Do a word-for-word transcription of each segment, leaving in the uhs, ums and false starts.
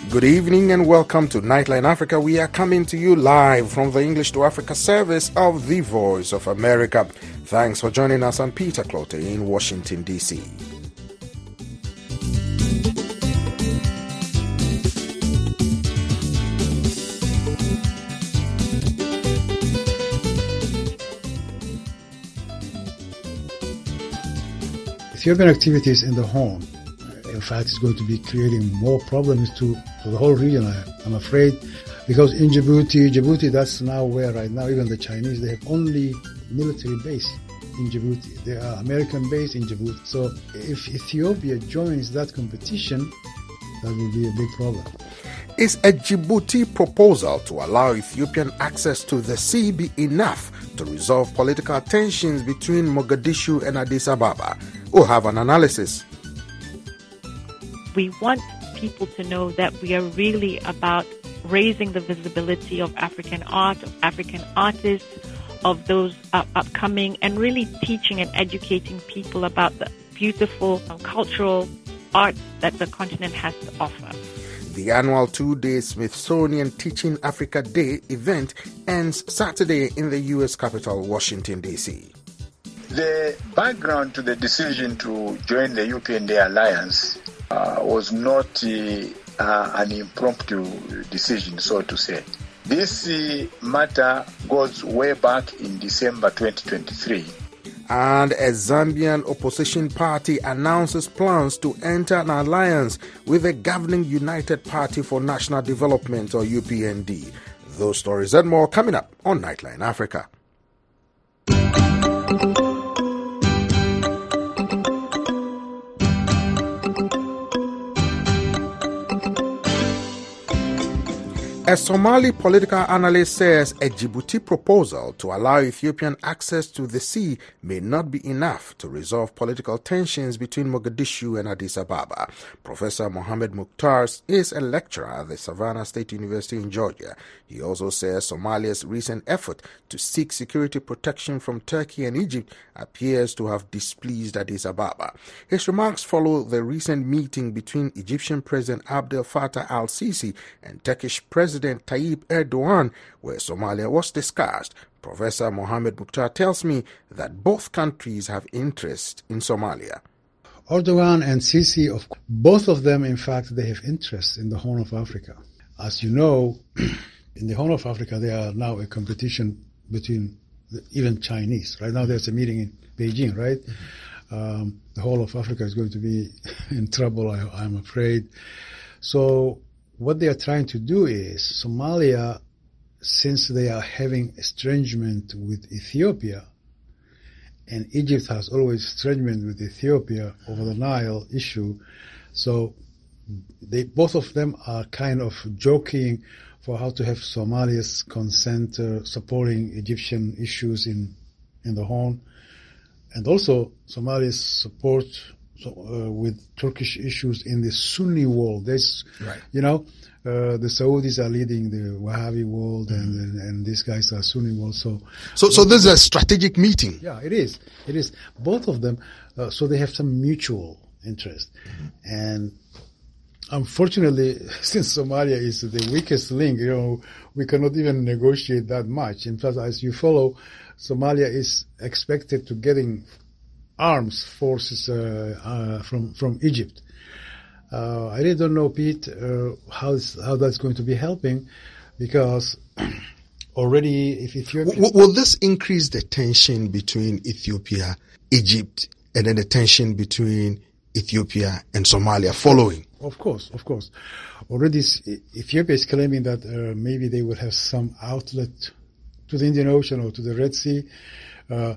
Good evening and welcome to Nightline Africa. We are coming to you live from the English to Africa service of the Voice of America. Thanks for joining us. I'm Peter Clote in Washington, D C Ethiopian activities in the Horn, in fact, is going to be creating more problems to, to the whole region, I, I'm afraid, because in Djibouti, Djibouti, that's now where right now, even the Chinese, they have only military base in Djibouti. They are American base in Djibouti. So if Ethiopia joins that competition, that will be a big problem. Is a Djibouti proposal to allow Ethiopian access to the sea be enough to resolve political tensions between Mogadishu and Addis Ababa? We'll have an analysis. We want people to know that we are really about raising the visibility of African art, of African artists, of those uh, upcoming, and really teaching and educating people about the beautiful um, cultural art that the continent has to offer. The annual two-day Smithsonian Teaching Africa Day event ends Saturday in the U S capital, Washington, D C The background to the decision to join the U P N D Alliance uh, was not uh, uh, an impromptu decision, so to say. This uh, matter goes way back in December twenty twenty-three. And a Zambian opposition party announces plans to enter an alliance with the governing United Party for National Development, or U P N D. Those stories and more coming up on Nightline Africa. A Somali political analyst says a Djibouti proposal to allow Ethiopian access to the sea may not be enough to resolve political tensions between Mogadishu and Addis Ababa. Professor Mohammed Mukhtar is a lecturer at the Savannah State University in Georgia. He also says Somalia's recent effort to seek security protection from Turkey and Egypt appears to have displeased Addis Ababa. His remarks follow the recent meeting between Egyptian President Abdel Fattah al-Sisi and Turkish President Tayyip Erdogan, where Somalia was discussed. Professor Mohammed Mukhtar tells me that both countries have interest in Somalia. Erdogan and Sisi, of both of them, in fact, they have interest in the Horn of Africa. As you know, in the Horn of Africa, there are now a competition between the, even Chinese. Right now, there's a meeting in Beijing, right? Mm-hmm. Um, the whole of Africa is going to be in trouble, I, I'm afraid. So what they are trying to do is, Somalia, since they are having estrangement with Ethiopia, and Egypt has always estrangement with Ethiopia over the Nile issue, so they both of them are kind of joking for how to have Somalia's consent uh, supporting Egyptian issues in in the Horn, and also Somalia's support So, uh, with Turkish issues in the Sunni world. There's, right. you know, uh, the Saudis are leading the Wahhabi world, mm-hmm. and, and and these guys are Sunni world. So, so, so this is a strategic meeting. Yeah, it is. It is. Both of them. Uh, so they have some mutual interest, mm-hmm. and unfortunately, since Somalia is the weakest link, you know, we cannot even negotiate that much. In fact, as you follow, Somalia is expected to getting arms forces uh, uh, from from Egypt. Uh, I really don't know, Pete, uh, how how that's going to be helping, because already if Ethiopia will, will this increase the tension between Ethiopia, Egypt, and then the tension between Ethiopia and Somalia following? Of course, of course. Already Ethiopia is claiming that uh, maybe they will have some outlet to the Indian Ocean or to the Red Sea. Uh,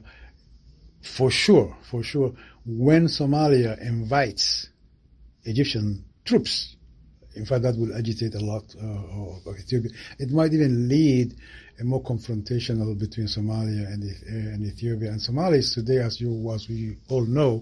For sure, for sure, when Somalia invites Egyptian troops, in fact, that will agitate a lot uh, of Ethiopia. It might even lead a more confrontational between Somalia and, uh, and Ethiopia. And Somalia is today, as you as we all know,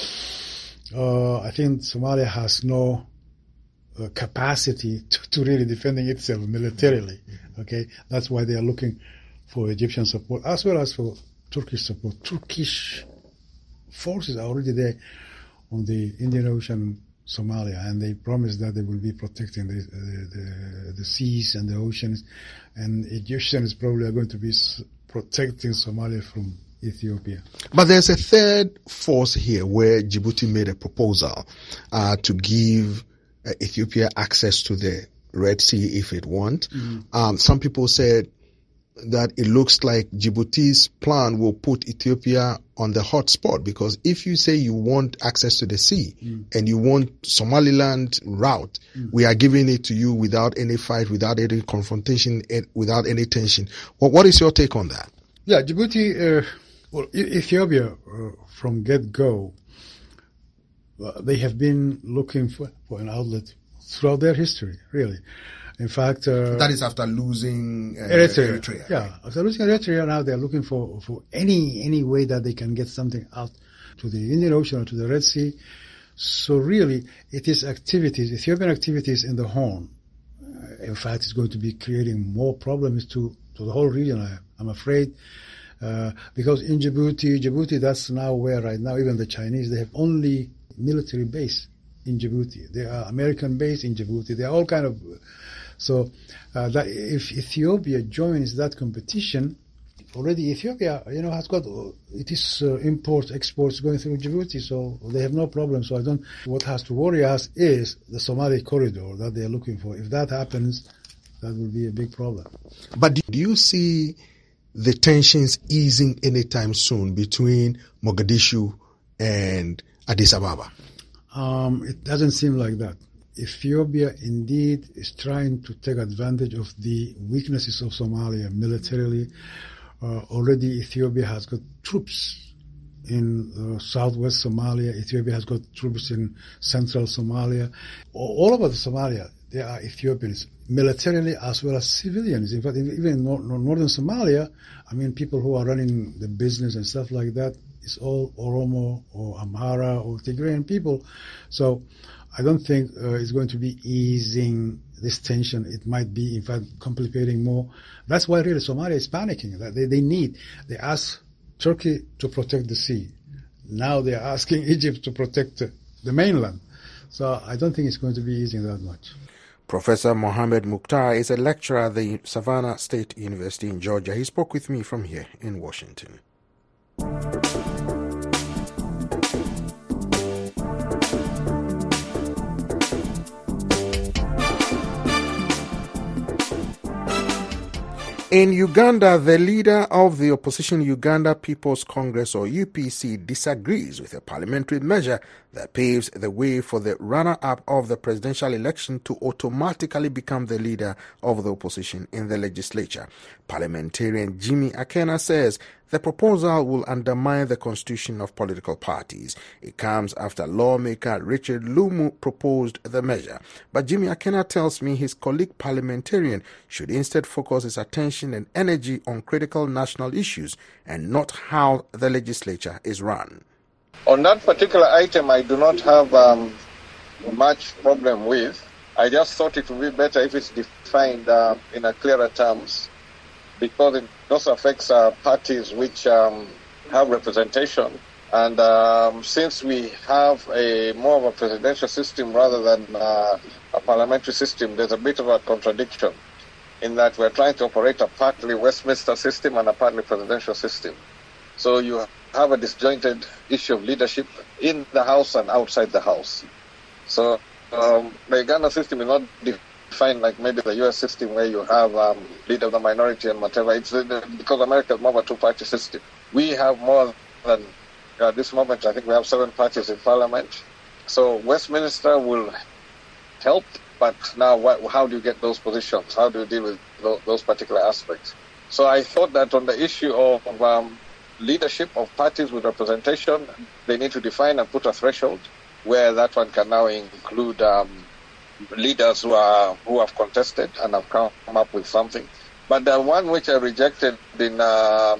uh, I think Somalia has no uh, capacity to, to really defending itself militarily. Okay, that's why they are looking for Egyptian support as well as for Turkish support. Turkish forces are already there on the Indian Ocean Somalia, and they promised that they will be protecting the, the, the, the seas and the oceans, and Egyptians probably are going to be protecting Somalia from Ethiopia. But there's a third force here where Djibouti made a proposal uh, to give uh, Ethiopia access to the Red Sea if it wants. Mm-hmm. Um, some people said that it looks like Djibouti's plan will put Ethiopia on the hot spot, because if you say you want access to the sea mm. and you want Somaliland route, mm. we are giving it to you without any fight, without any confrontation, without any tension. Well, what is your take on that? Yeah, Djibouti, uh, well, Ethiopia uh, from get-go, uh, they have been looking for, for an outlet throughout their history, really. In fact, uh, that is after losing uh, Eritrea. Eritrea. Yeah, after losing Eritrea, now they're looking for, for any any way that they can get something out to the Indian Ocean or to the Red Sea. So really, it is activities, Ethiopian activities in the Horn. Uh, in fact, it's going to be creating more problems to, to the whole region, I, I'm afraid. Uh, because in Djibouti, Djibouti, that's now where right now, even the Chinese, they have only military base in Djibouti. They are American base in Djibouti. They are all kind of... So uh, that if Ethiopia joins that competition, already Ethiopia, you know, has got it is uh, imports, exports going through Djibouti, so they have no problem. So I don't. What has to worry us is the Somali corridor that they are looking for. If that happens, that will be a big problem. But do you see the tensions easing anytime soon between Mogadishu and Addis Ababa? Um, it doesn't seem like that. Ethiopia indeed is trying to take advantage of the weaknesses of Somalia militarily. Uh, already Ethiopia has got troops in uh, southwest Somalia. Ethiopia has got troops in central Somalia. All over the Somalia, there are Ethiopians, militarily as well as civilians. In fact, even in nor- northern Somalia, I mean, people who are running the business and stuff like that, it's all Oromo or Amhara or Tigrayan people. So I don't think uh, it's going to be easing this tension. It might be, in fact, complicating more. That's why really Somalia is panicking. That they, they need, they ask Turkey to protect the sea. Now they are asking Egypt to protect uh, the mainland. So I don't think it's going to be easing that much. Professor Mohammed Mukhtar is a lecturer at the Savannah State University in Georgia. He spoke with me from here in Washington. In Uganda, the leader of the opposition Uganda People's Congress, or U P C, disagrees with a parliamentary measure that paves the way for the runner-up of the presidential election to automatically become the leader of the opposition in the legislature. Parliamentarian Jimmy Akena says the proposal will undermine the constitution of political parties. It comes after lawmaker Richard Lumu proposed the measure. But Jimmy Akena tells me his colleague parliamentarian should instead focus his attention and energy on critical national issues and not how the legislature is run. On that particular item, I do not have um, much problem with. I just thought it would be better if it's defined uh, in a clearer terms, because it also affects uh, parties which um, have representation. And um, since we have a more of a presidential system rather than uh, a parliamentary system, there's a bit of a contradiction in that we're trying to operate a partly Westminster system and a partly presidential system. So you have a disjointed issue of leadership in the House and outside the House. So um, the Uganda system is not defined like maybe the U S system where you have um, leader of the minority and whatever. It's uh, because America is more of a two-party system. We have more than, uh, at this moment, I think we have seven parties in Parliament. So Westminster will help, but now what, how do you get those positions? How do you deal with those, those particular aspects? So I thought that on the issue of um, leadership of parties with representation, they need to define and put a threshold where that one can now include um, leaders who are who have contested and have come up with something. But the one which I rejected in um,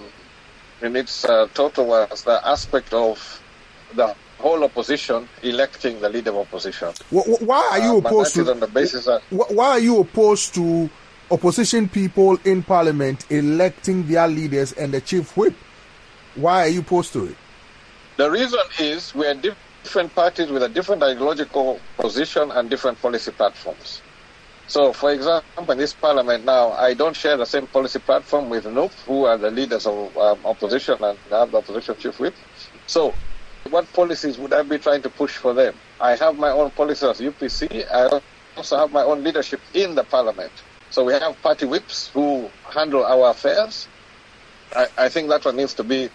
in its uh, total was the aspect of the whole opposition electing the leader of opposition. Why are you uh, opposed to? On the basis that, why are you opposed to opposition people in Parliament electing their leaders and the chief whip? Why are you opposed to it? The reason is we are different parties with a different ideological position and different policy platforms. So, for example, in this parliament now, I don't share the same policy platform with N U P, who are the leaders of um, opposition and have the opposition chief whip. So, what policies would I be trying to push for them? I have my own policies as U P C. I also have my own leadership in the parliament. So we have party whips who handle our affairs. I, I think that one needs to be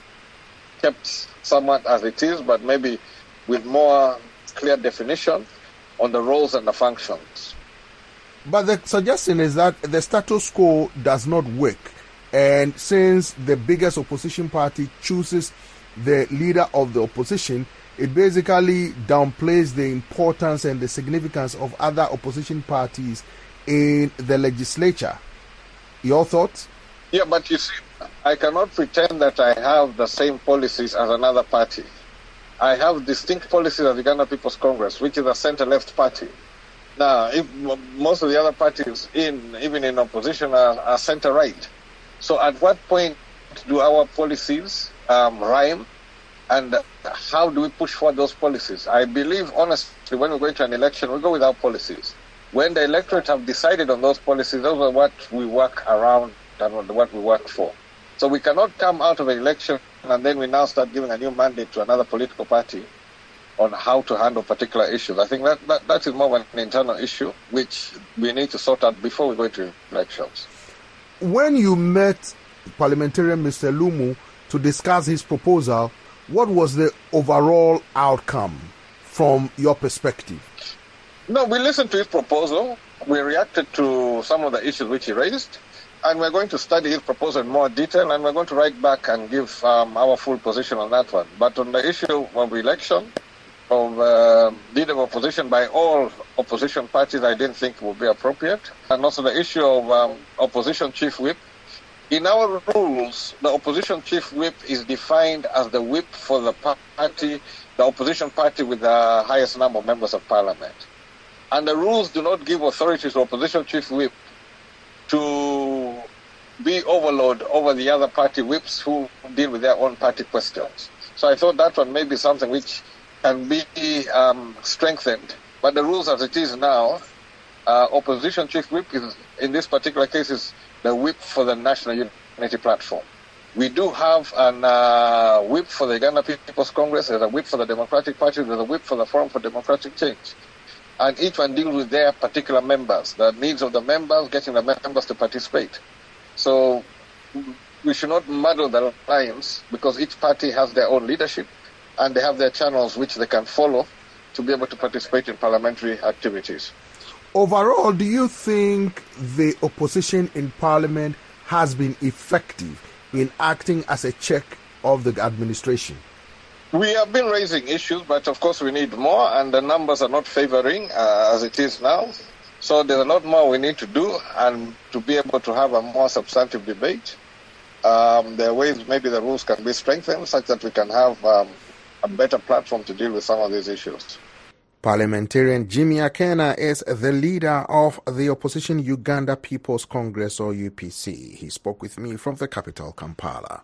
kept somewhat as it is, but maybe with more clear definition on the roles and the functions. But the suggestion is that the status quo does not work. And since the biggest opposition party chooses the leader of the opposition, it basically downplays the importance and the significance of other opposition parties in the legislature. Your thoughts? Yeah, but you see, I cannot pretend that I have the same policies as another party. I have distinct policies as the Uganda People's Congress, which is a center-left party. Now, if most of the other parties, in even in opposition, are, are center-right. So at what point do our policies um, rhyme? And how do we push for those policies? I believe, honestly, when we go into an election, we go with our policies. When the electorate have decided on those policies, those are what we work around and what we work for. So we cannot come out of an election and then we now start giving a new mandate to another political party on how to handle particular issues. I think that, that, that is more of an internal issue, which we need to sort out before we go into elections. When you met parliamentarian Mister Lumu to discuss his proposal, what was the overall outcome from your perspective? No, we listened to his proposal. We reacted to some of the issues which he raised. And we're going to study his proposal in more detail, and we're going to write back and give um, our full position on that one. But on the issue of election, of uh, leader of opposition by all opposition parties, I didn't think would be appropriate. And also the issue of um, opposition chief whip. In our rules, the opposition chief whip is defined as the whip for the party, the opposition party with the highest number of members of parliament. And the rules do not give authority to opposition chief whip to be overload over the other party whips who deal with their own party questions. So I thought that one may be something which can be um, strengthened. But the rules as it is now, uh, opposition chief whip is, in this particular case, is the whip for the National Unity Platform. We do have an uh, whip for the Uganda People's Congress, there's a whip for the Democratic Party, there's a whip for the Forum for Democratic Change. And each one deals with their particular members, the needs of the members, getting the members to participate. So we should not muddle the lines because each party has their own leadership and they have their channels which they can follow to be able to participate in parliamentary activities. Overall, do you think the opposition in parliament has been effective in acting as a check of the administration? We have been raising issues, but of course we need more, and the numbers are not favoring uh, as it is now. So there's a lot more we need to do, and to be able to have a more substantive debate. Um, there are ways maybe the rules can be strengthened such that we can have um, a better platform to deal with some of these issues. Parliamentarian Jimmy Akena is the leader of the opposition Uganda People's Congress, or U P C. He spoke with me from the capital, Kampala.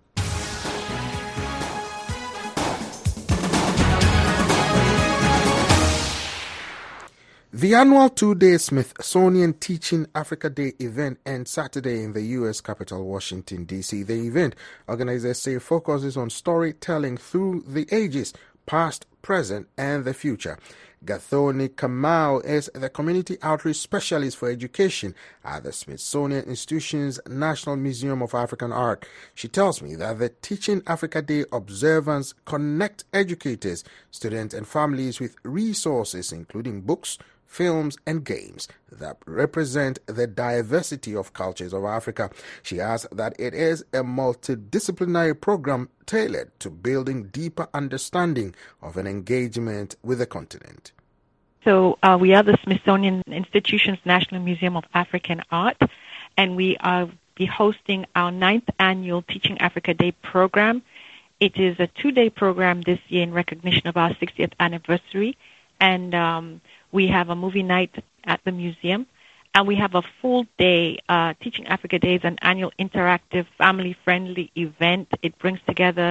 The annual two-day Smithsonian Teaching Africa Day event ends Saturday in the U S capital, Washington, D C. The event, organizers say, focuses on storytelling through the ages, past, present, and the future. Gathoni Kamau is the community outreach specialist for education at the Smithsonian Institution's National Museum of African Art. She tells me that the Teaching Africa Day observance connect educators, students, and families with resources including books, films, and games that represent the diversity of cultures of Africa. She adds that it is a multidisciplinary program tailored to building deeper understanding of an engagement with the continent. So uh, we are the Smithsonian Institution's National Museum of African Art, and we are be hosting our ninth annual Teaching Africa Day program. It is a two-day program this year in recognition of our sixtieth anniversary, and um, we have a movie night at the museum, and we have a full day. Uh, Teaching Africa Day is an annual interactive, family-friendly event. It brings together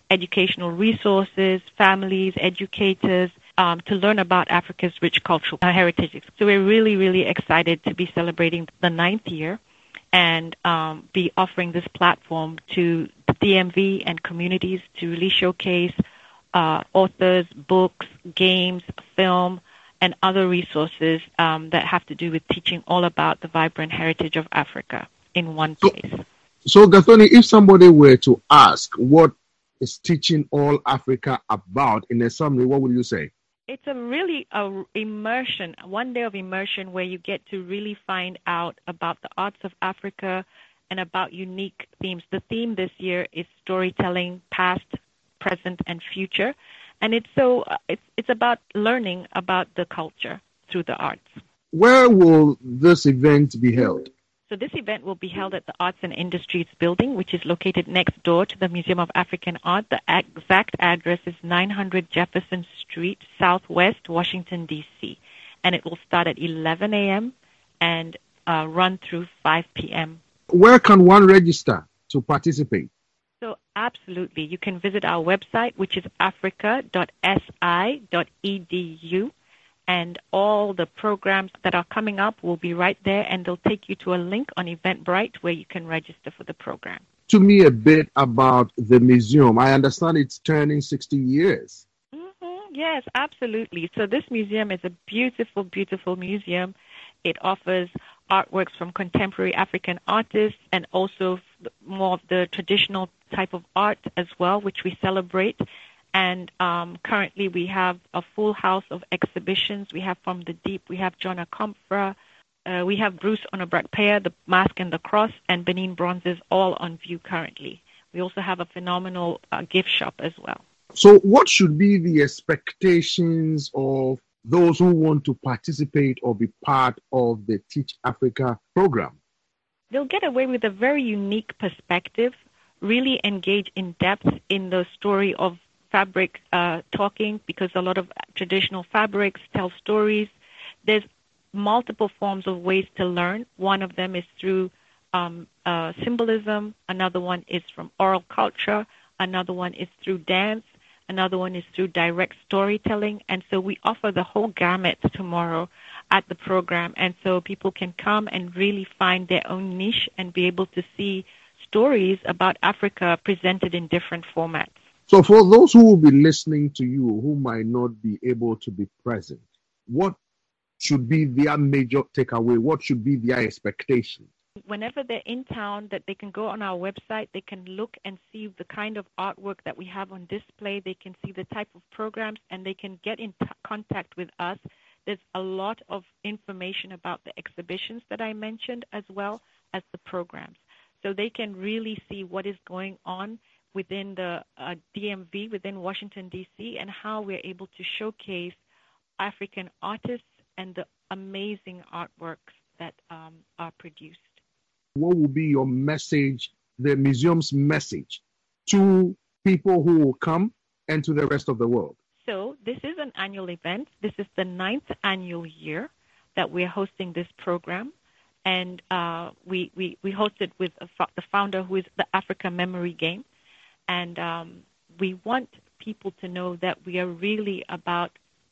educational resources, families, educators, um, to learn about Africa's rich cultural heritage. So we're really, really excited to be celebrating the ninth year and um, be offering this platform to the D M V and communities to really showcase uh, authors, books, games, film, and other resources um, that have to do with teaching all about the vibrant heritage of Africa in one place. So, so Gathoni, if somebody were to ask what is Teaching All Africa about in a summary, what would you say? It's a really a immersion, one day of immersion where you get to really find out about the arts of Africa and about unique themes. The theme this year is storytelling, past, present, and future. And it's so it's it's about learning about the culture through the arts. Where will this event be held? So this event will be held at the Arts and Industries Building, which is located next door to the Museum of African Art. The exact address is nine hundred Jefferson Street, Southwest, Washington, D C And it will start at eleven a.m. and uh, run through five p.m. Where can one register to participate? So absolutely. You can visit our website, which is africa dot s i dot e d u, and all the programs that are coming up will be right there, and they'll take you to a link on Eventbrite where you can register for the program. To me a bit about the museum. I understand it's turning sixty years. Mm-hmm. Yes, absolutely. So this museum is a beautiful, beautiful museum. It offers artworks from contemporary African artists and also more of the traditional type of art as well, which we celebrate. And um, currently we have a full house of exhibitions. We have From the Deep, we have John Akomfra, uh, we have Bruce Onobrakpea, The Mask and the Cross, and Benin Bronzes all on view currently. We also have a phenomenal uh, gift shop as well. So what should be the expectations of those who want to participate or be part of the Teach Africa program? They'll get away with a very unique perspective, really engage in depth in the story of fabric uh, talking, because a lot of traditional fabrics tell stories. There's multiple forms of ways to learn. One of them is through um, uh, symbolism. Another one is from oral culture. Another one is through dance. Another one is through direct storytelling. And so we offer the whole gamut tomorrow at the program. And so people can come and really find their own niche and be able to see stories about Africa presented in different formats. So for those who will be listening to you who might not be able to be present, what should be their major takeaway? What should be their expectation? Whenever they're in town, that they can go on our website, they can look and see the kind of artwork that we have on display, they can see the type of programs, and they can get in t- contact with us. There's a lot of information about the exhibitions that I mentioned as well as the programs. So they can really see what is going on within the uh, D M V, within Washington, D C, and how we're able to showcase African artists and the amazing artworks that um, are produced. What will be your message, the museum's message, to people who will come and to the rest of the world? So this is an annual event. This is the ninth annual year that we're hosting this program. And uh, we, we, we hosted with a fo- the founder, who is the Africa Memory Game. And um, we want people to know that we are really about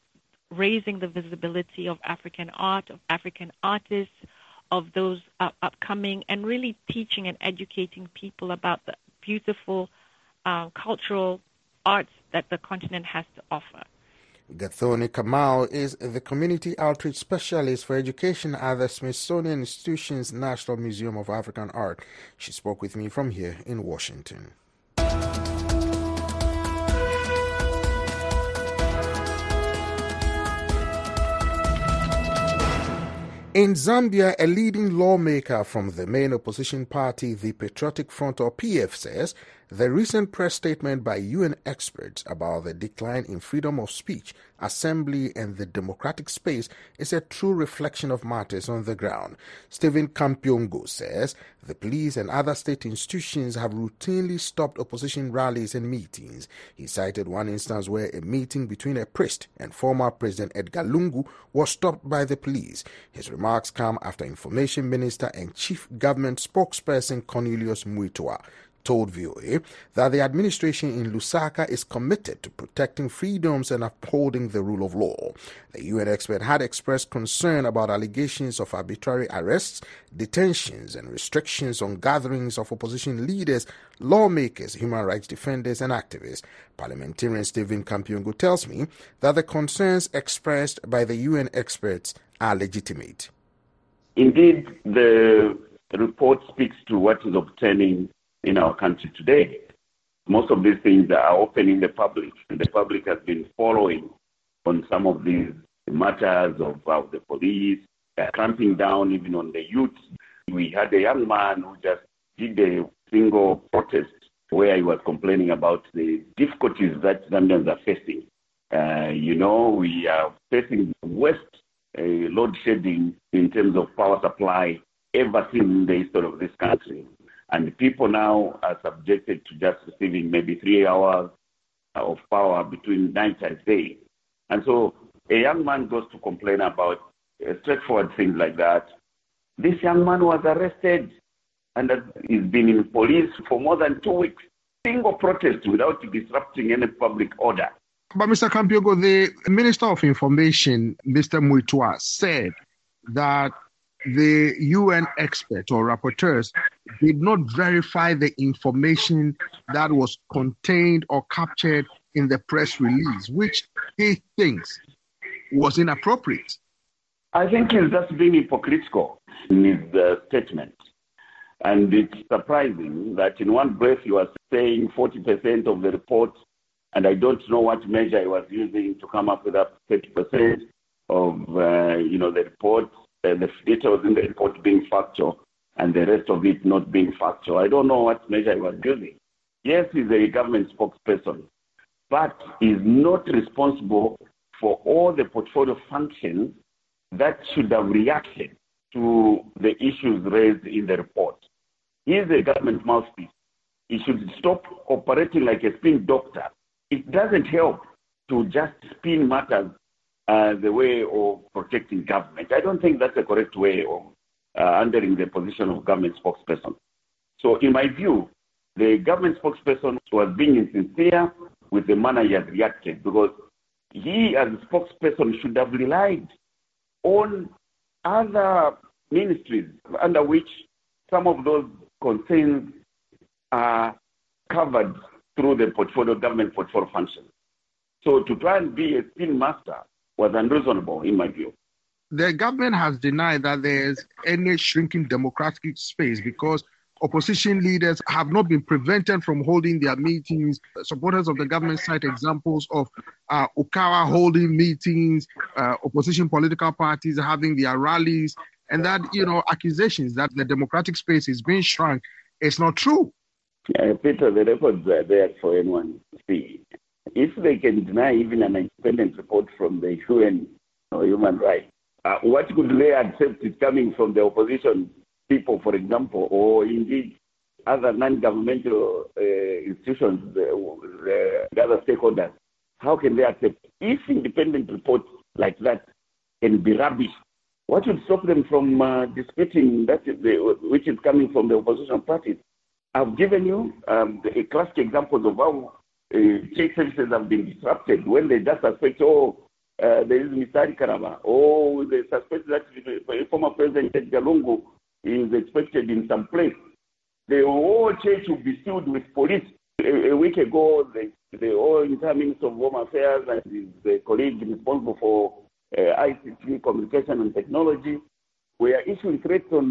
raising the visibility of African art, of African artists, of those uh, upcoming, and really teaching and educating people about the beautiful uh, cultural arts that the continent has to offer. Gathoni Kamau is the Community Outreach Specialist for Education at the Smithsonian Institution's National Museum of African Art. She spoke with me from here in Washington. In Zambia, a leading lawmaker from the main opposition party, the Patriotic Front, or P F, says the recent press statement by U N experts about the decline in freedom of speech, assembly, and the democratic space is a true reflection of matters on the ground. Stephen Kampiongo says the police and other state institutions have routinely stopped opposition rallies and meetings. He cited one instance where a meeting between a priest and former President Edgar Lungu was stopped by the police. His remarks come after Information Minister and Chief Government Spokesperson Cornelius Muitua told V O A that the administration in Lusaka is committed to protecting freedoms and upholding the rule of law. The U N expert had expressed concern about allegations of arbitrary arrests, detentions, and restrictions on gatherings of opposition leaders, lawmakers, human rights defenders, and activists. Parliamentarian Stephen Kampiongo tells me that the concerns expressed by the U N experts are legitimate. Indeed, the report speaks to what is obtaining in our country today. Most of these things are open in the public, and the public has been following on some of these matters of, of the police, uh, clamping down even on the youth. We had a young man who just did a single protest where he was complaining about the difficulties that Zambians are facing. Uh, you know, we are facing the worst uh, load shedding in terms of power supply ever seen in the history of this country. And people now are subjected to just receiving maybe three hours of power between night and day. And so a young man goes to complain about uh, straightforward things like that. This young man was arrested and he's been in police for more than two weeks. Single protest without disrupting any public order. But Mister Kampiongo, the Minister of Information, Mister Muitua, said that the U N experts or rapporteurs did not verify the information that was contained or captured in the press release, which he thinks was inappropriate. I think he's just being hypocritical in his uh, statement. And it's surprising that in one breath he was saying forty percent of the report, and I don't know what measure he was using to come up with that thirty percent of, uh, you know, the report. Uh, the details in the report being factual and the rest of it not being factual. I don't know what measure he was using. Yes, he's a government spokesperson, but he's not responsible for all the portfolio functions that should have reacted to the issues raised in the report. He is a government mouthpiece. He should stop operating like a spin doctor. It doesn't help to just spin matters Uh, the way of protecting government. I don't think that's the correct way of uh, handling the position of government spokesperson. So in my view, the government spokesperson was being insincere with the manner he has reacted, because he as a spokesperson should have relied on other ministries under which some of those concerns are covered through the portfolio, government portfolio function. So to try and be a spin master was unreasonable, in my view. The government has denied that there's any shrinking democratic space because opposition leaders have not been prevented from holding their meetings. Supporters of the government cite examples of uh, Okawa holding meetings, uh, opposition political parties having their rallies, and that, you know, accusations that the democratic space is being shrunk is not true. Yeah, Peter, the records are there for anyone to see. If they can deny even an independent report from the U N or human rights, uh, what could they accept is coming from the opposition people, for example, or indeed other non-governmental uh, institutions, the, the other stakeholders? How can they accept? If independent reports like that can be rubbish, what would stop them from uh, disputing that is the, which is coming from the opposition parties? I've given you um, the, a classic example of how Uh, check services have been disrupted when they just suspect, oh, uh, there is Mister Karama, oh, they suspect that the former President Edgar Lungu is expected in some place. The whole church will be sued with police. A, a week ago, the, the whole entire Minister of Home Affairs and his the colleague responsible for uh, I C T, communication and technology, were issuing threats on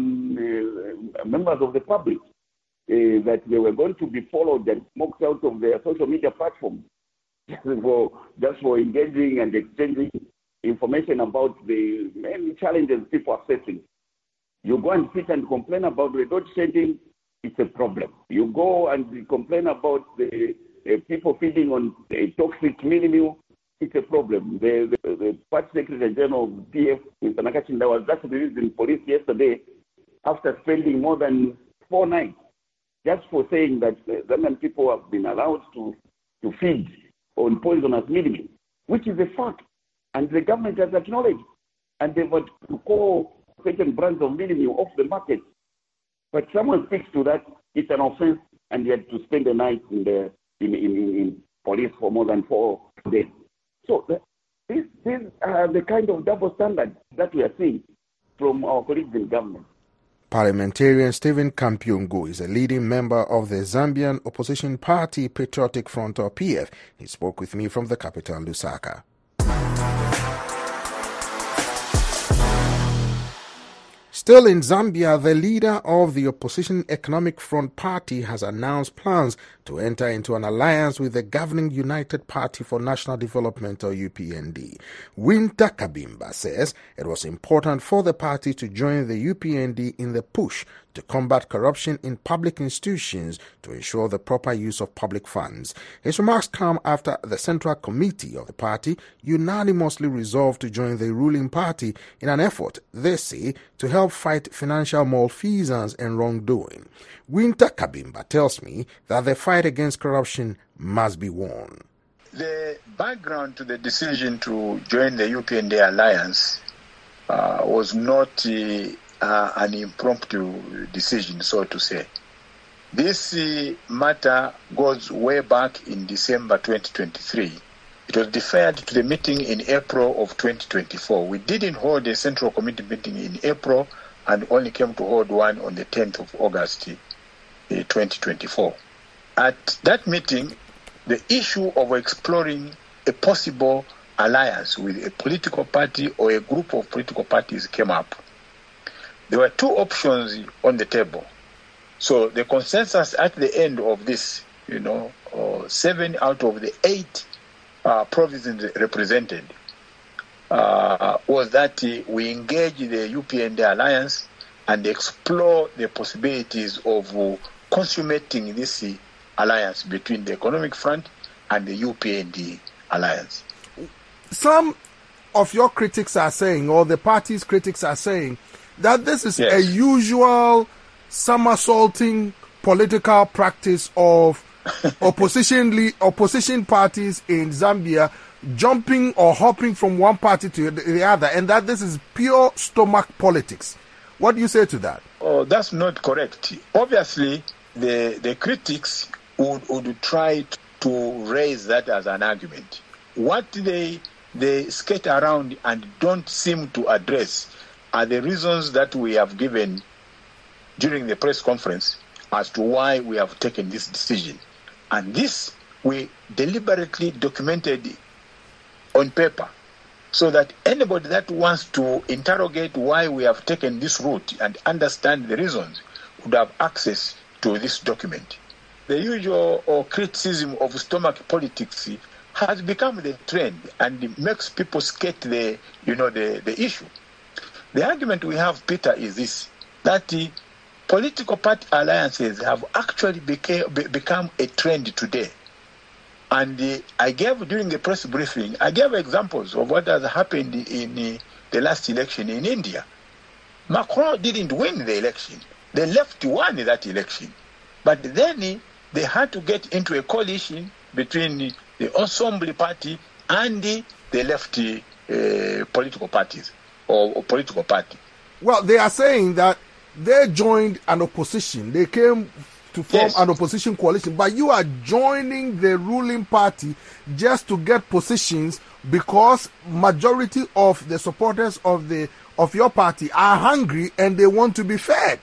uh, members of the public. Uh, that they were going to be followed and smoked out of their social media platforms just for, just for engaging and exchanging information about the many challenges people are facing. You go and sit and complain about the load shedding, it's a problem. You go and complain about the uh, people feeding on a toxic meal, it's a problem. The, the, the Party Secretary General of P F, Mister Nakachinda, was just released in police yesterday after spending more than four nights just for saying that uh, Zambian people have been allowed to, to feed on poisonous meal, which is a fact. And the government has acknowledged. And they want to call certain brands of meal off the market. But someone speaks to that, it's an offense and he had to spend the night in the in, in, in police for more than four days. So the, this, these are the kind of double standards that we are seeing from our colleagues in government. Parliamentarian Stephen Kampiungu is a leading member of the Zambian opposition party Patriotic Front, or P F. He spoke with me from the capital, Lusaka. Still in Zambia, the leader of the opposition Economic Front Party has announced plans to enter into an alliance with the governing United Party for National Development, or U P N D. Winter Kabimba says it was important for the party to join the U P N D in the push to combat corruption in public institutions to ensure the proper use of public funds. His remarks come after the Central Committee of the party unanimously resolved to join the ruling party in an effort, they say, to help fight financial malfeasance and wrongdoing. Winter Kabimba tells me that the fight against corruption must be won. The background to the decision to join the U P N D alliance uh, was not uh, uh, an impromptu decision, so to say. This uh, matter goes way back in December twenty twenty-three. It was deferred to the meeting in April of twenty twenty-four. We didn't hold a Central Committee meeting in April and only came to hold one on the tenth of August uh, twenty twenty-four. At that meeting, the issue of exploring a possible alliance with a political party or a group of political parties came up. There were two options on the table. So the consensus at the end of this, you know, uh, seven out of the eight uh, provinces represented uh, was that uh, we engage the U P N D alliance and explore the possibilities of uh, consummating this uh, alliance between the Economic Front and the U P N D alliance. Some of your critics are saying, or the party's critics are saying, that this is yes. a usual somersaulting political practice of opposition opposition parties in Zambia jumping or hopping from one party to the other, and that this is pure stomach politics. What do you say to that? Oh, that's not correct. Obviously, the the critics would, would try to raise that as an argument. What they they skate around and don't seem to address are the reasons that we have given during the press conference as to why we have taken this decision. And this we deliberately documented on paper so that anybody that wants to interrogate why we have taken this route and understand the reasons would have access to this document. The usual or criticism of stomach politics has become the trend and makes people skate the, you know, the, the issue. The argument we have, Peter, is this, that the political party alliances have actually became, be, become a trend today. And uh, I gave, during the press briefing, I gave examples of what has happened in uh, the last election in India. Macron didn't win the election. The left won that election. But then uh, they had to get into a coalition between uh, the Ensemble Party and uh, the left uh, political parties. Or, or political party. Well, they are saying that they joined an opposition. They came to form yes. an opposition coalition, but you are joining the ruling party just to get positions because majority of the supporters of the of your party are hungry and they want to be fed.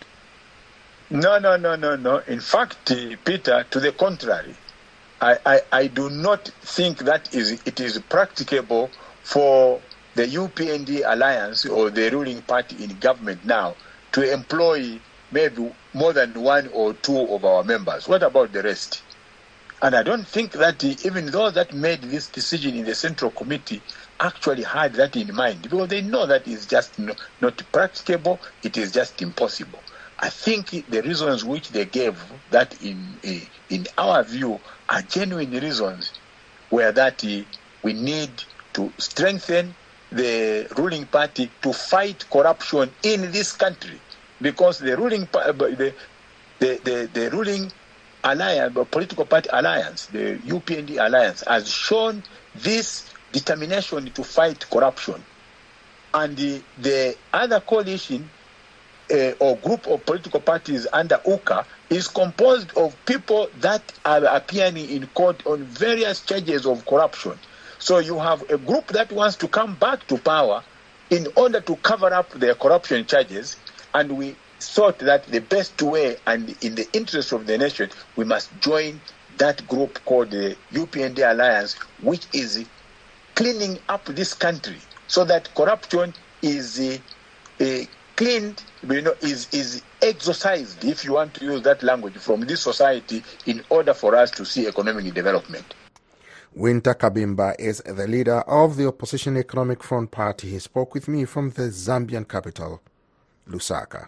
No, no, no, no, no. In fact, uh, Peter, to the contrary, I, I, I do not think that is it is practicable for the U P N D alliance or the ruling party in government now to employ maybe more than one or two of our members. What about the rest? And I don't think that even those that made this decision in the Central Committee actually had that in mind, because they know that it's just no, not practicable, it is just impossible. I think the reasons which they gave that in in our view are genuine reasons, where that we need to strengthen the ruling party to fight corruption in this country, because the ruling the the the, the ruling alliance, the political party alliance, the U P N D alliance, has shown this determination to fight corruption, and the, the other coalition uh, or group of political parties under U C A is composed of people that are appearing in court on various charges of corruption. So you have a group that wants to come back to power in order to cover up their corruption charges, and we thought that the best way and in the interest of the nation, we must join that group called the U P N D Alliance, which is cleaning up this country so that corruption is uh, uh, cleaned, you know, is, is exorcised, if you want to use that language, from this society in order for us to see economic development. Winter Kabimba is the leader of the opposition Economic Front Party. He spoke with me from the Zambian capital, Lusaka.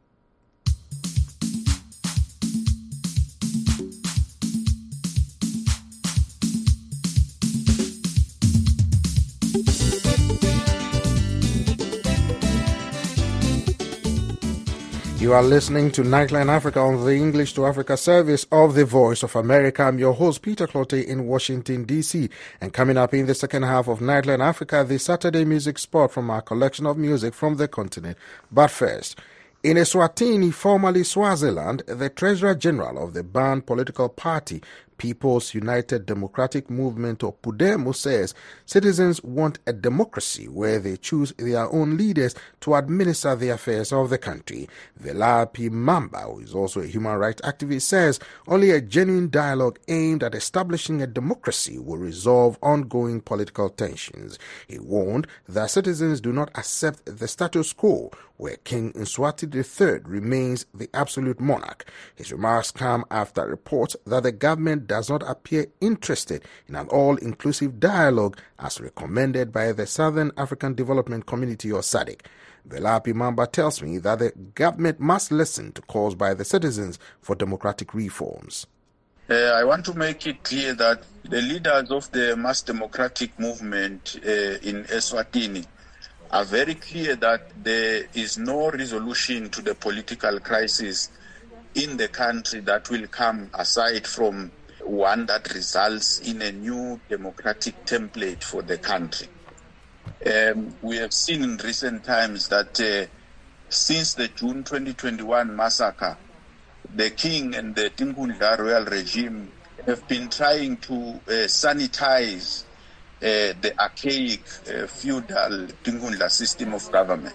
You are listening to Nightline Africa on the English to Africa service of the Voice of America. I'm your host, Peter Clottey, in Washington, D C. And coming up in the second half of Nightline Africa, the Saturday music spot from our collection of music from the continent. But first, in Eswatini, formerly Swaziland, the Treasurer General of the banned political party People's United Democratic Movement, or PUDEMO, says citizens want a democracy where they choose their own leaders to administer the affairs of the country. Velapi Mamba, who is also a human rights activist, says only a genuine dialogue aimed at establishing a democracy will resolve ongoing political tensions. He warned that citizens do not accept the status quo where King Mswati the third remains the absolute monarch. His remarks come after reports that the government does not appear interested in an all-inclusive dialogue as recommended by the Southern African Development Community, or S A D C. Velapi Mamba tells me that the government must listen to calls by the citizens for democratic reforms. Uh, I want to make it clear that the leaders of the mass democratic movement uh, in Eswatini are very clear that there is no resolution to the political crisis in the country that will come aside from one that results in a new democratic template for the country. Um, we have seen in recent times that uh, since the June twenty twenty-one massacre, the king and the Tinkundla royal regime have been trying to uh, sanitize uh, the archaic uh, feudal Tinkundla system of government.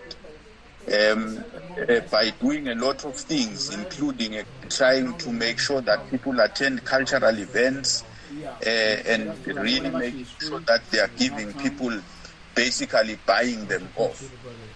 Um, uh, by doing a lot of things, including uh, trying to make sure that people attend cultural events uh, and really making sure that they are giving people, basically buying them off.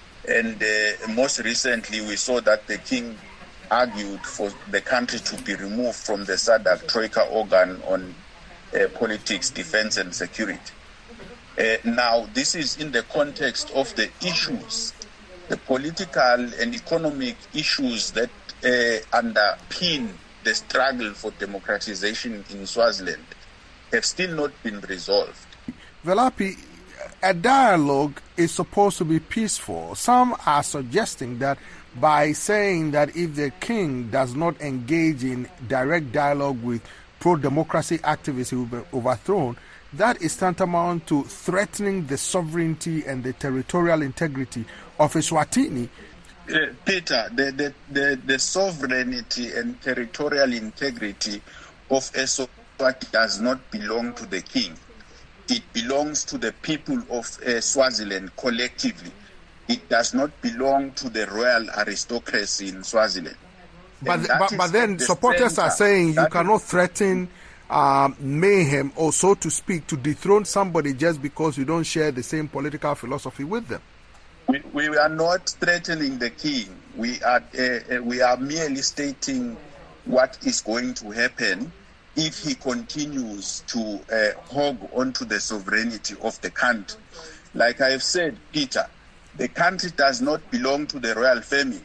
And uh, most recently, we saw that the king argued for the country to be removed from the S A D C Troika organ on uh, politics, defense, and security. Uh, now, this is in the context of the issues, the political and economic issues that uh, underpin the struggle for democratization in Swaziland have still not been resolved. Velapi, a dialogue is supposed to be peaceful. Some are suggesting that by saying that if the king does not engage in direct dialogue with pro-democracy activists who will be overthrown, that is tantamount to threatening the sovereignty and the territorial integrity of Eswatini. Uh, Peter, the, the, the, the sovereignty and territorial integrity of Eswatini does not belong to the king. It belongs to the people of uh, Swaziland collectively. It does not belong to the royal aristocracy in Swaziland. But, the, but, but then the supporters center, are saying you cannot threaten uh, mayhem, or so to speak, to dethrone somebody just because you don't share the same political philosophy with them. We, we are not threatening the king. We are uh, we are merely stating what is going to happen if he continues to uh, hog onto the sovereignty of the country. Like I have said, Peter, the country does not belong to the royal family.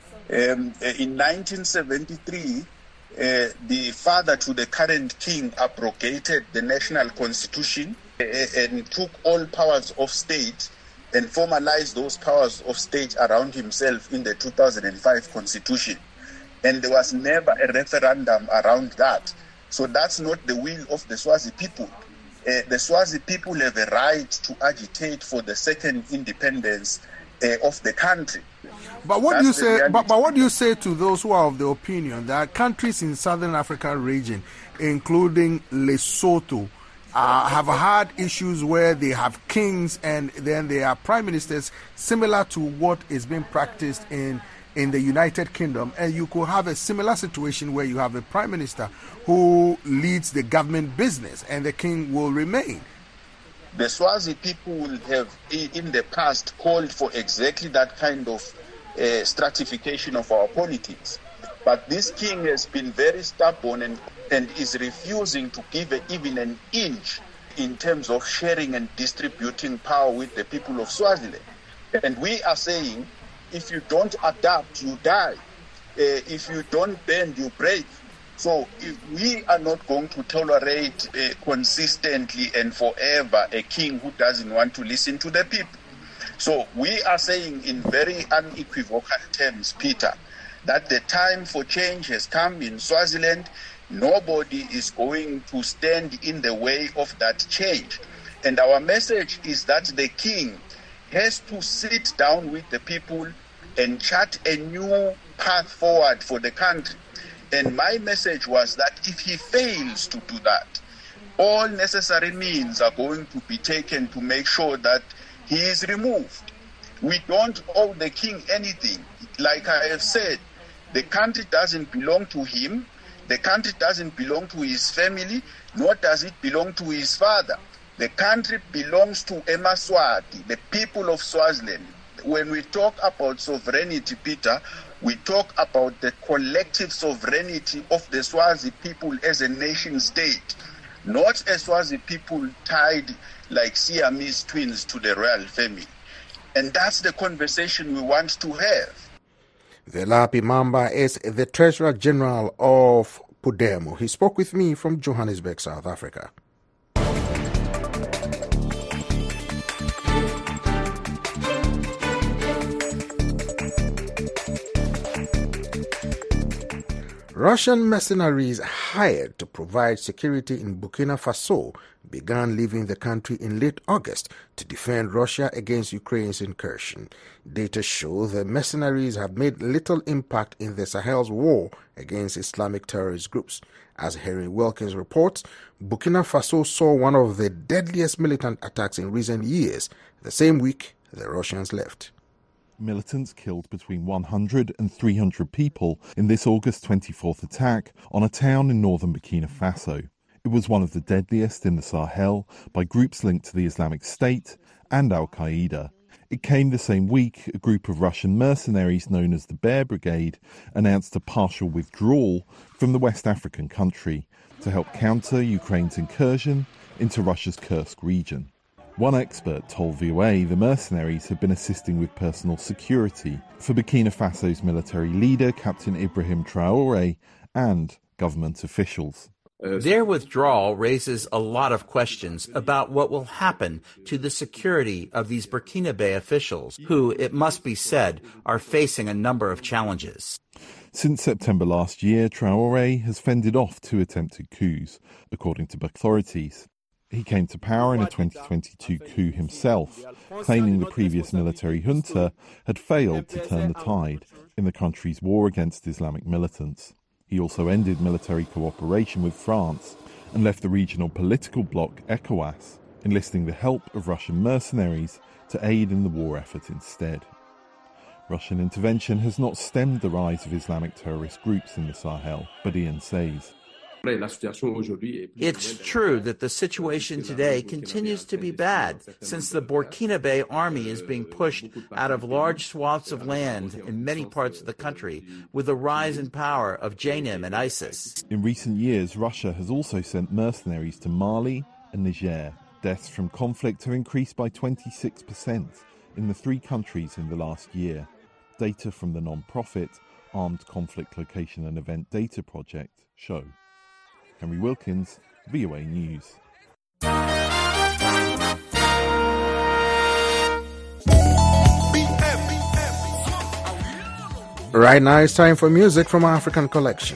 Um, in nineteen seventy-three, uh, the father to the current king abrogated the national constitution uh, and took all powers of state and formalized those powers of state around himself in the two thousand five constitution. And there was never a referendum around that. So that's not the will of the Swazi people. Uh, the Swazi people have a right to agitate for the second independence uh, of the country. But what do you say? reality. But, but what do you say to those who are of the opinion that countries in Southern African region, including Lesotho, uh, have had issues where they have kings and then they are prime ministers, similar to what is being practiced in in the United Kingdom, and you could have a similar situation where you have a prime minister who leads the government business and the king will remain? The Swazi people will have, in the past, called for exactly that kind of uh, stratification of our politics. But this king has been very stubborn and, and is refusing to give a, even an inch in terms of sharing and distributing power with the people of Swaziland. And we are saying, if you don't adapt, you die. Uh, if you don't bend, you break. So if we are not going to tolerate uh, consistently and forever a king who doesn't want to listen to the people. So we are saying in very unequivocal terms, Peter, that the time for change has come in Swaziland. Nobody is going to stand in the way of that change. And our message is that the king has to sit down with the people and chart a new path forward for the country. And my message was that if he fails to do that, all necessary means are going to be taken to make sure that he is removed. We don't owe the king anything. Like I have said, the country doesn't belong to him. The country doesn't belong to his family, nor does it belong to his father. The country belongs to Emaswati, the people of Swaziland. When we talk about sovereignty, Peter, we talk about the collective sovereignty of the Swazi people as a nation state, not a Swazi people tied like Siamese twins to the royal family. And that's the conversation we want to have. Velapi Mamba is the Treasurer General of Pudemo. He spoke with me from Johannesburg, South Africa. Russian mercenaries hired to provide security in Burkina Faso began leaving the country in late August to defend Russia against Ukraine's incursion. Data show the mercenaries have made little impact in the Sahel's war against Islamic terrorist groups. As Henry Wilkins reports, Burkina Faso saw one of the deadliest militant attacks in recent years. The same week, the Russians left. Militants killed between one hundred and three hundred people in this August twenty-fourth attack on a town in northern Burkina Faso. It was one of the deadliest in the Sahel by groups linked to the Islamic State and Al-Qaeda. It came the same week a group of Russian mercenaries known as the Bear Brigade announced a partial withdrawal from the West African country to help counter Ukraine's incursion into Russia's Kursk region. One expert told V O A the mercenaries had been assisting with personal security for Burkina Faso's military leader, Captain Ibrahim Traoré, and government officials. Their withdrawal raises a lot of questions about what will happen to the security of these Burkinabe officials, who, it must be said, are facing a number of challenges. Since September last year, Traoré has fended off two attempted coups, according to authorities. He came to power in a twenty twenty-two coup himself, claiming the previous military junta had failed to turn the tide in the country's war against Islamic militants. He also ended military cooperation with France and left the regional political bloc ECOWAS, enlisting the help of Russian mercenaries to aid in the war effort instead. Russian intervention has not stemmed the rise of Islamic terrorist groups in the Sahel, but Ian says. It's true that the situation today continues to be bad, since the Burkinabe army is being pushed out of large swaths of land in many parts of the country with the rise in power of J N I M and ISIS. In recent years, Russia has also sent mercenaries to Mali and Niger. Deaths from conflict have increased by twenty-six percent in the three countries in the last year. Data from the non-profit Armed Conflict Location and Event Data Project show. Henry Wilkins, V O A News. Right now it's time for music from our African collection.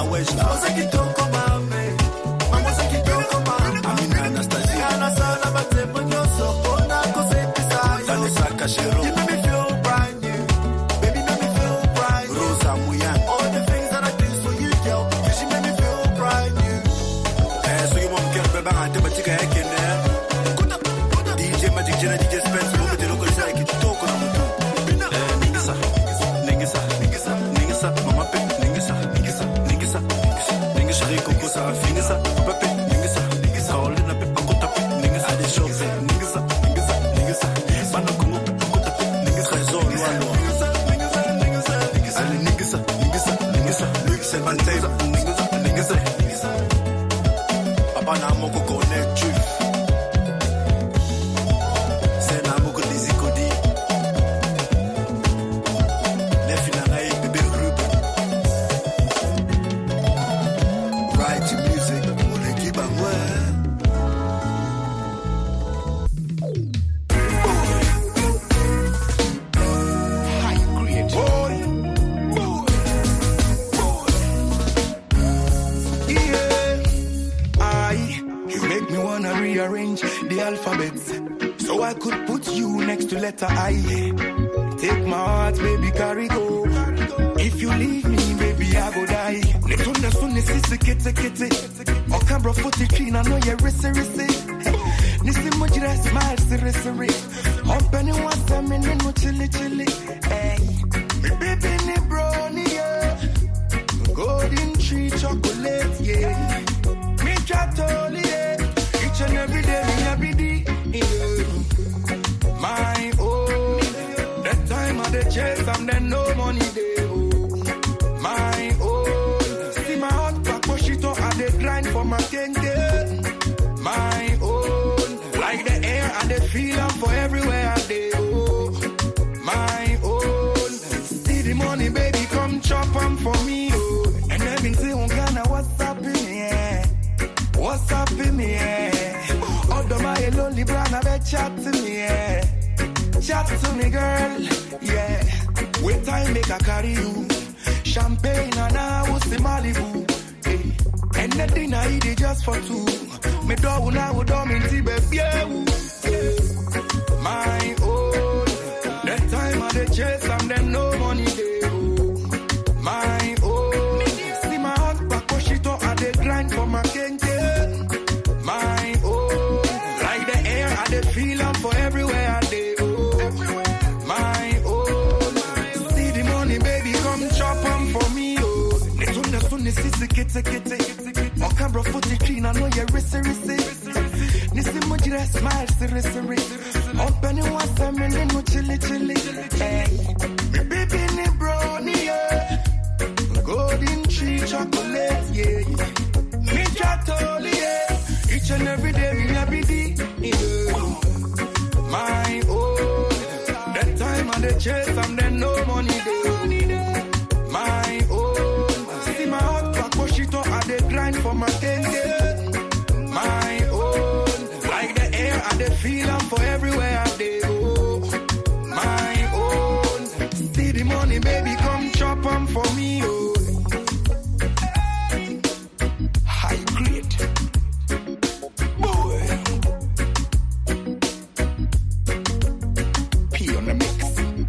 wesh. Mamosa kitoko mame, mamosa kitoko mame. Amina Anastasia. Anasala batembo nyoso, ona kose pisa. Vanessa Kashero. You make me feel brand new, baby make me feel brand new. Rosa Muyan. All the things that I do for you, girl, she make me feel brand new. Eh, so you want girl, baby, I'm gonna take a heck in there. D J Magic, D J Spence, move it to local side, get you talking on the two. Eh, niggas, niggas, niggas, niggas, mama pet, niggas, niggas, niggas, niggas, Rico, Kusa, fingers, Pepe, niggas, niggas, all in a pepper, cut up, niggas, I did show, niggas, niggas, niggas, Manakumo, cut up, niggas, I saw you alone. Niggas, niggas, niggas, niggas, niggas, niggas, niggas, and niggas, niggas, niggas, Papa Namoko connect you. The alphabet, so I could put you next to letter I. Take my heart, baby, carry go. If you leave me, baby, I go die. Netunda sunni sisi kete kete. Okambro footy clean, I know you're risi risi. Nisi mujira smile siri siri. Open it once, I'm in no chili chili. Hey, me baby ni brownie, yeah. Golden tree chocolate, yeah. Me chatoli, yeah. Each and every day, every day, yeah. My own. That time of the chase, I'm then no money there. Oh. My own. See my heart back, push it on, I dey grind for my kenge. My own. Like the air, I dey feel am for everywhere I dey. Oh. My own. See the money, baby, come chop am for me. Oh. And everything on Ghana, what's up in here? What's up in here? Although my lonely brown, I bet chat to me, yeah. Chat to me, girl, yeah. Wait time make I carry you. Champagne and I was the Malibu, hey. And the dinner I eat it just for two. Me do now would do me Tibet, yeah. My own. That time of the chase, I'm then no money there. My own. See my heart back, push it on, I dey grind for my kenge. My own. Like the air, I dey feel am for everywhere I dey. My own. See the money, baby, come chop am for me. Oh, netunda sunni sisi kete kete. Okambro footy clean, I know you're risi risi. Nisi mujira smile siri siri. Open it once, I'm in no chili chili. Hey, me baby ni brownie, yeah. Golden tree chocolate, yeah. Me chatoli, yeah. Each and every day, me every day, yeah. My own. That time of the chase, I'm then no money there. My own. See my heart back, push it on, I dey grind for my kenge. My own. Like the air, I dey feel am for everywhere I dey. Oh. My own. See the money, baby, come chop am for me. Oh. High grade. Boy. P on the mix.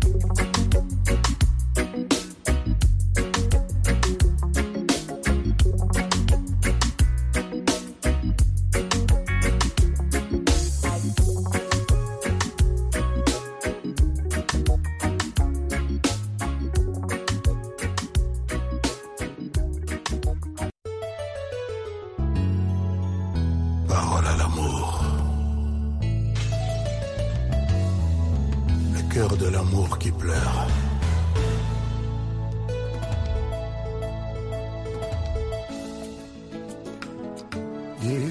Parole à l'amour. Le cœur de l'amour qui pleure. Yeah.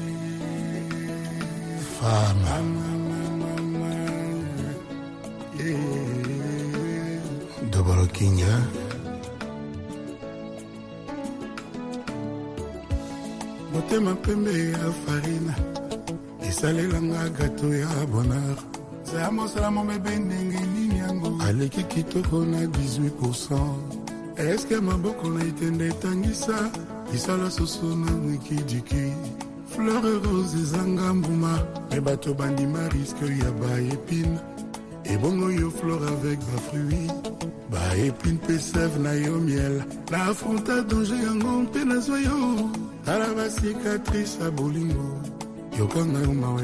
Femme. Yeah. Double King, hein? Motema pembe ya farina esalelanga gato ya bonheur saya mosala momebe ndenge nini yango aleki kitoko na dix-huit pour cent Eske maboko na itende tangisa isala sosona mwikidiki fleur rose ezanga mbuma me bato bandima risque ya ba épine ebongo yo fleur avec ba fruits ba épine pe sève na yo miel na affronta danger yango mpe na zwa yo tala ba cicatrice a bolingo yokanga yo mawe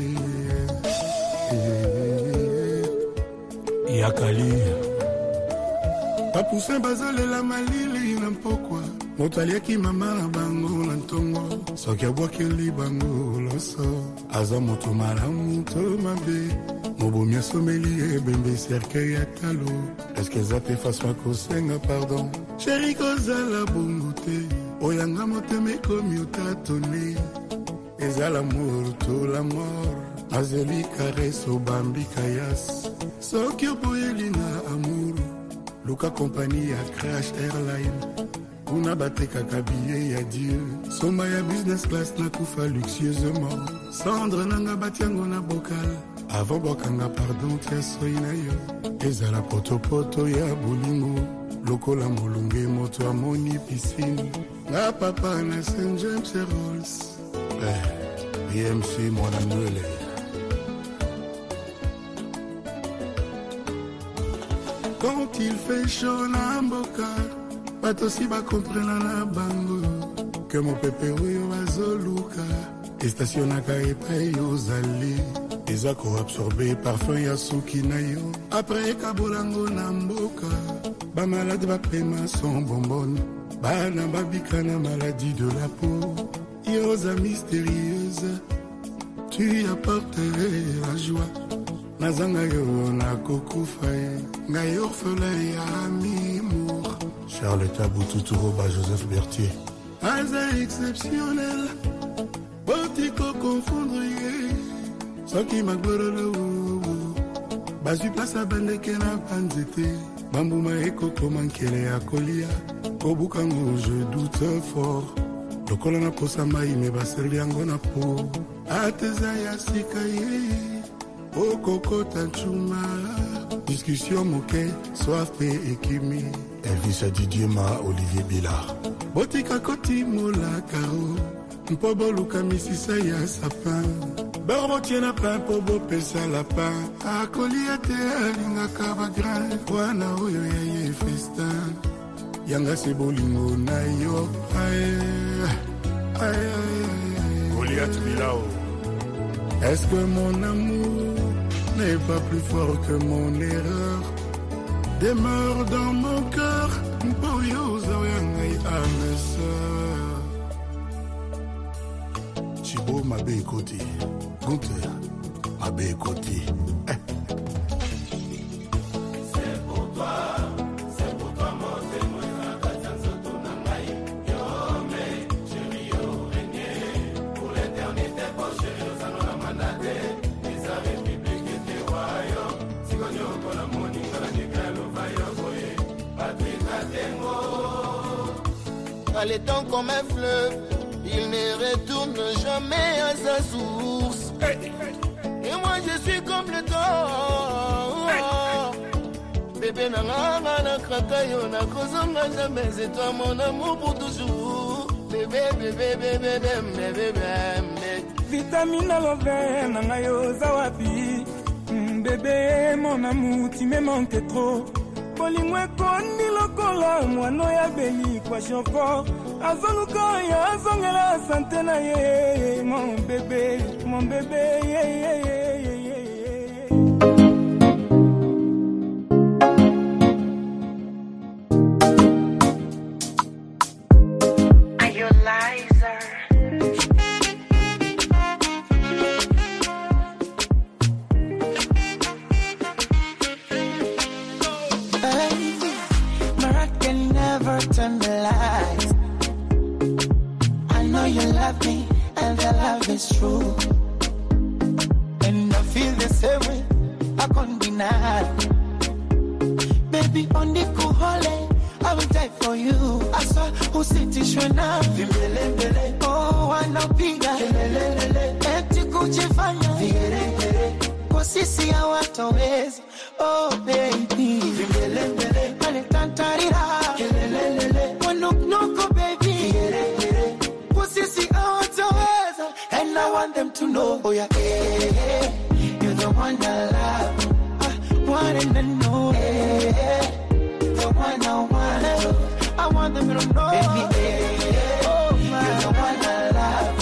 yakali Papoussin bazale la malili na mpokwa Motaliaki mama na bango na ntongo Soki abwakeli bango loso Aza moto malamu to mabe Mobomi asomeli ebembe cercueil ya talo Eske eza te faswa kosenga pardon Chéri kozala bongo te Oyanga motema ekomi otatone Eza l'amour to la mort Azeli caresse obambi kayas Soki oboyeli na amour Luka compagnie ya Crash Airline Kuna bateka kabiye ya Dieu Soma ya business class na kufa luxueusement Sandre nanga batiango na bocal Avant bokanga pardon tia soy na yo Ezala poto poto ya bolingo Lokola molunge moto amoni piscine Na papa na Saint James et Rolls Eh, B M C mwana nwele Quand il fait chaud na mboka Bato si ba comprena na bango Que mon pepe oyo azoluka Estationaka epai ozali Eza ko absorbe parfum ya suki na yo Après kabolango na mboka Ba malade ba pema son bonbonne Bana babika na maladie de la peau Yoza mystérieuse Tu apportes la joie Nazanga yo na kokufaye Ngai orphelin ya mimour Charles Taboutoutouroba Joseph Berthier Aza exceptionnel Botiko confondre ye Soki magborolo Bazui pasa bandeke na panzete Bambuma eko komankele ya kolia Kobukango je doute fort Lokola na posa mai me baserli yango na po Ateza ya sika ye Okoko tanchuma Discussion moke Soif pe ekimi Elvis Didier Ma Olivier Billard Botika koti mola karo Mpobo luka misisa ya sapin Barbo tiena pain pobo pesa lapin Akoli ate alinga kaba gran Wana oyo ya ye festin Yanga se bolingo na yo Aye Aye Aye Goliath Bilao Est-ce que mon amour n'est pas plus fort que mon erreur Demeure dans mon cœur Mpoyo zaoyangai ame sœur Chibo mabe koti Gunther mabe koti eh. C'est pour toi C'est pour toi mon témoin Akatanzoto nangai Yome Chéri yo régné Pour l'éternité Pour chéri yo zano la mandate Isa république et royaume Sigonyo kola moninga la nikalo vayo boye Patrick Atengo Allez temps comme un fleuve Il ne retourne jamais à sa source Et moi je suis comme le temps Bébé nanga na krakayo na kozonga jamais C'est toi mon amour pour toujours Bébé bébé bébé bébé bébé Vitamine love nanga yo zawapi Bébé mon amour tu me manques trop Polingwe kondi lokola mwano ya beli kwa shoko Azoluka ya azongela sante na ye Mon bébé, mon bébé yeah, yeah, yeah, yeah, yeah. It's true, and I feel the same way. I can't deny, baby. On the cool hole, I will die for you. I saw who sit ishwena, vimbele mbele. Oh, wanapiga kelele, eti kujifanya vigeregere. Kwa sisi hawatoweza. Oh, baby, vimbele mbele, ane tantarira kelele. want them to know. Oh yeah, hey, hey, you're the one I love. I want them to know. Hey, hey, the one I want. I want them to know. Baby, hey, hey, oh, you're the one I love.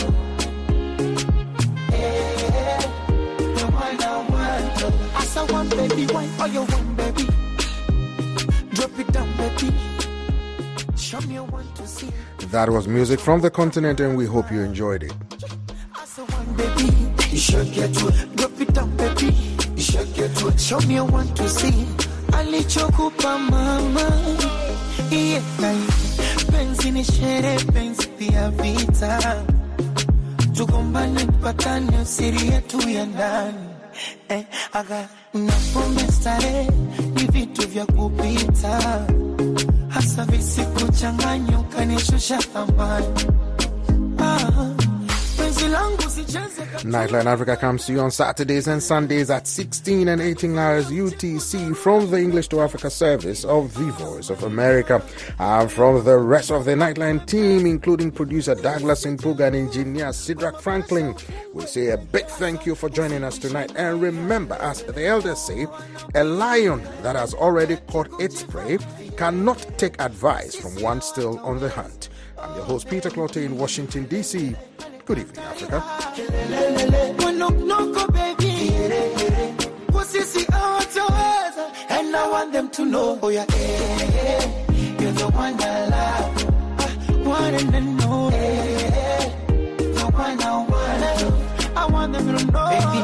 Hey, hey, the one I want. I saw one baby, why are you one baby? Drop it down, baby. Show me one to see. That was music from the continent, and we hope you enjoyed it. I saw one baby, you should get to drop it down, baby. You should get to show me one to see. Alichokupa mama, yeah, penzi ni shere, penzi pia vita. Tugombane patane, siri yetu ya ndani. Eh, aga napombe stare, ni vitu vya kupita. Hasa visiku changanyo kanishusha thamani. Ah, penzi langu sicheze. Nightline Africa comes to you on Saturdays and Sundays at sixteen and eighteen hours U T C from the English to Africa service of the Voice of America. And from the rest of the Nightline team, including producer Douglas Impuga and engineer Sidrak Franklin, we say a big thank you for joining us tonight. And remember, as the elders say, a lion that has already caught its prey cannot take advice from one still on the hunt. I'm your host, Peter Clote in Washington, D C. Good evening, Africa. And I want them to know, oh yeah, hey, hey, you're the one I love. I want them to know, hey, hey, the one I want. I want them to know, baby.